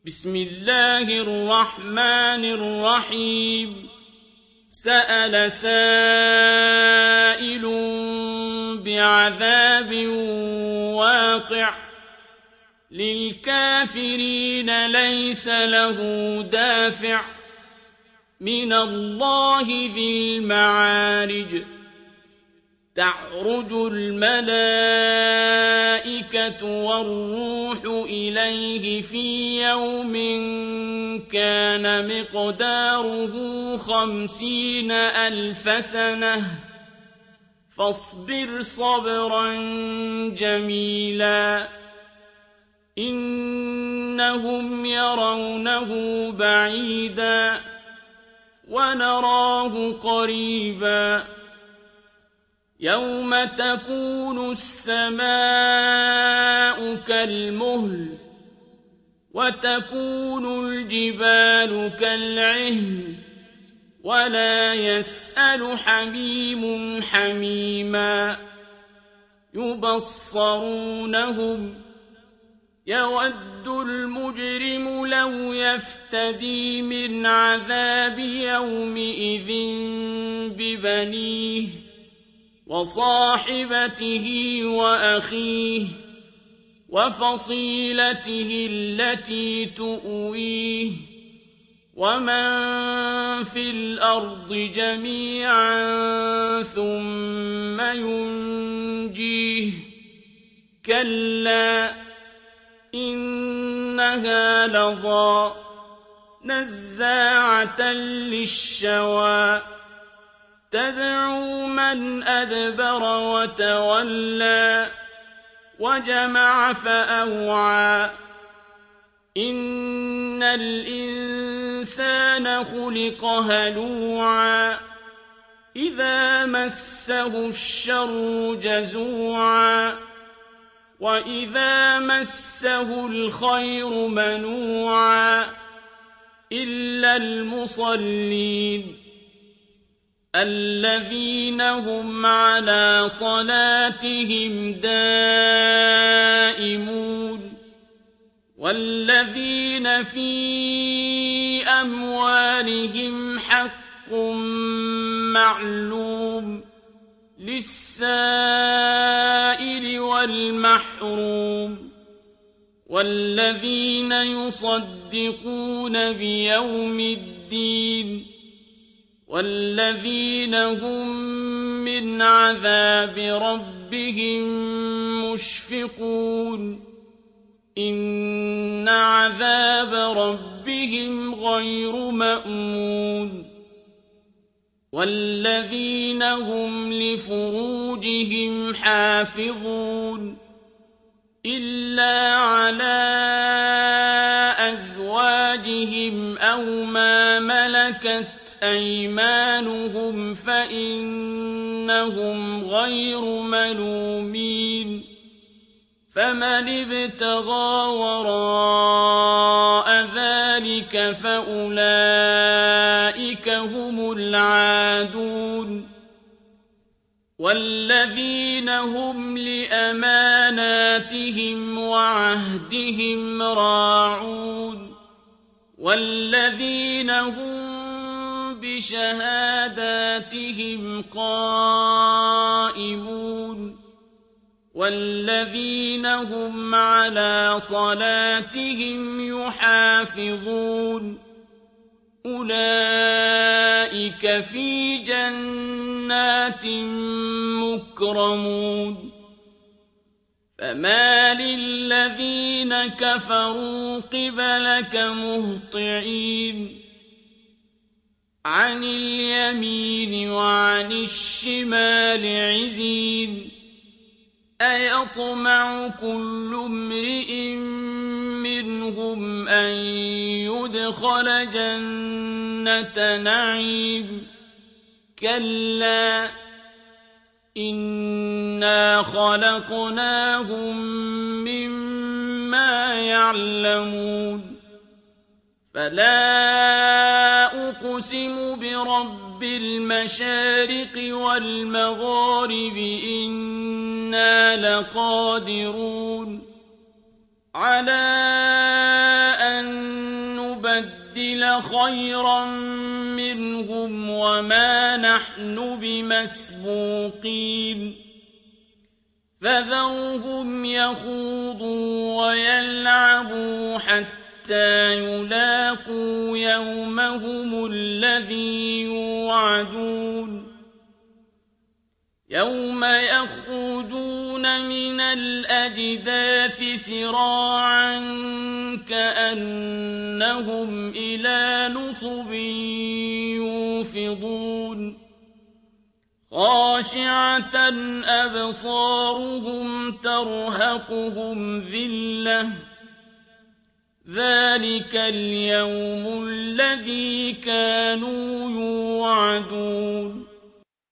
بسم الله الرحمن الرحيم سأل سائل بعذاب واقع للكافرين ليس له دافع من الله ذي المعارج تعرج الملائكة والروح إليه في يوم كان مقداره 50,000 سنة فاصبر صبرا جميلا إنهم يرونه بعيدا ونراه قريبا يوم تكون السماء كالمهل وتكون الجبال كالعهن ولا يسأل حميم حميما يبصرونهم يود المجرم لو يفتدي من عذاب يومئذ ببنيه وصاحبته وأخيه وفصيلته التي تؤويه ومن في الأرض جميعا ثم ينجيه كلا إنها لظى نزاعة للشوى تدعو من أدبر وتولى وجمع فأوعى إن الإنسان خلق هلوعا إذا مسه الشر جزوعا وإذا مسه الخير منوعا إلا المصلين الذين هم على صلاتهم دائمون والذين في أموالهم حق معلوم للسائل والمحروم والذين يصدقون بيوم الدين والذين هم من عذاب ربهم مشفقون إن عذاب ربهم غير مأمون والذين هم لفروجهم حافظون إلا على أزواجهم أو ما ملكت أيمانهم فإنهم غير ملومين فمن ابتغى وراء ذلك فأولئك هم العادون والذين هم لأماناتهم وعهدهم راعون والذين هم بشهاداتهم قائمون والذين هم على صلاتهم يحافظون أولئك في جنات مكرمون فما للذين كفروا قبلك مهطعين عن اليمين وعن الشمال عزين أيطمع كل امرئ منهم أن يدخل جنة نعيم كلا إنا خلقناهم مما يعلمون فلا أقسم برب المشارق والمغارب إنا لقادرون على أن نُبَدِّلَ خَيْرًا مِّنْهُمْ وَمَا نَحْنُ بِمَسْبُوقِينَ فَذَرْهُمْ يَخُوضُوا وَيَلْعَبُوا حَتَّىٰ يُلَاقُوا يَوْمَهُمُ الَّذِي يُوعَدُونَ يَوْمَ يَخْرُجُونَ مِنَ الْأَجْدَاثِ سِرَاعًا كَأَنَّهُمْ إِلَىٰ نُصُبٍ يُوفِضُونَ خَاشِعَةً أَبْصَارُهُمْ تَرْهَقُهُمْ ذِلَّةٌ ۚ ذَٰلِكَ الْيَوْمُ الَّذِي كَانُوا يُوعَدُونَ